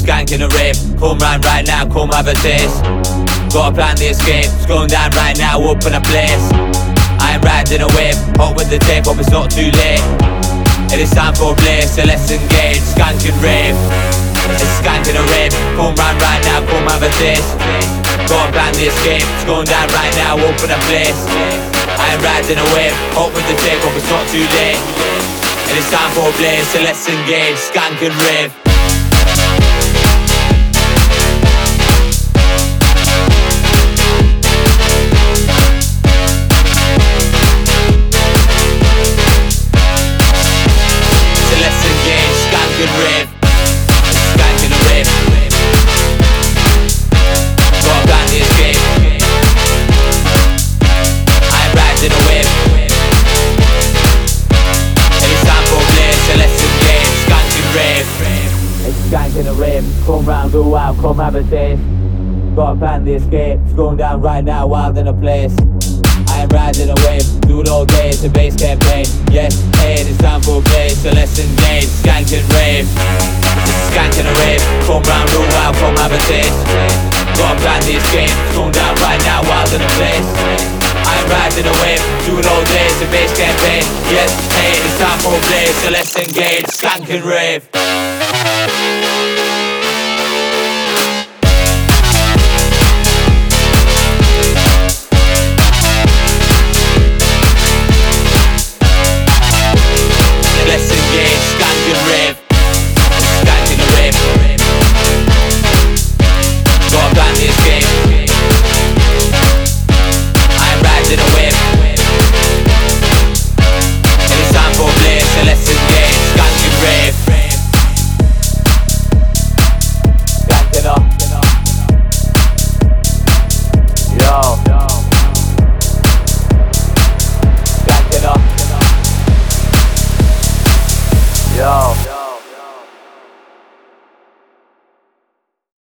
skank in a rave. Come round right now, come have a taste. Gotta plan the escape, it's going down right now, up in a place. I am riding a wave, hot with the tape, hope it's not too late. It is time for a blaze, so let's engage, skank and rave. It's skank in a rave, come round right now, come have a taste. Gotta plan the escape, it's going down right now, up in a place. I am riding a wave, hot with the tape, hope it's not too late. It is time for a blaze, so let's engage, skank and rave. Skank in a rave, come round, go out, come have a taste. Gotta plan the escape, it's going down right now, wild in a place. I am riding a wave, do it all day, it's a bass campaign. Yes, hey, it's time for a blaze, so let's engage, skank and rave. Skank in a rave, come round, go out, come have a taste. Gotta plan the escape, it's going down right now, wild in a place. I am riding a wave, do it all day, it's a bass campaign. Yes, hey, it's time for a blaze, so let's engage, skank and rave.